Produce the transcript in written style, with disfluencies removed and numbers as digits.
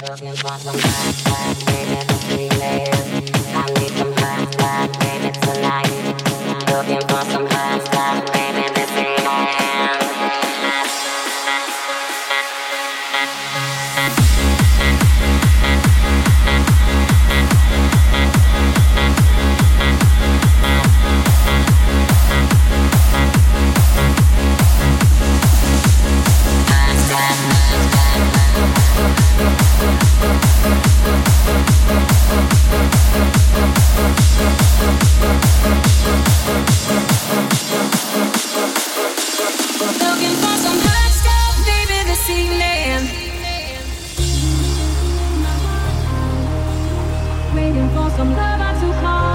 Looking for some hot, hot, baby, to sleep in. I need some hot, hot, baby, tonight. Looking for some hot, hot, baby, to sleep in. Looking for some hot stuff, baby, this evening. Waiting for some love, I'm too hard.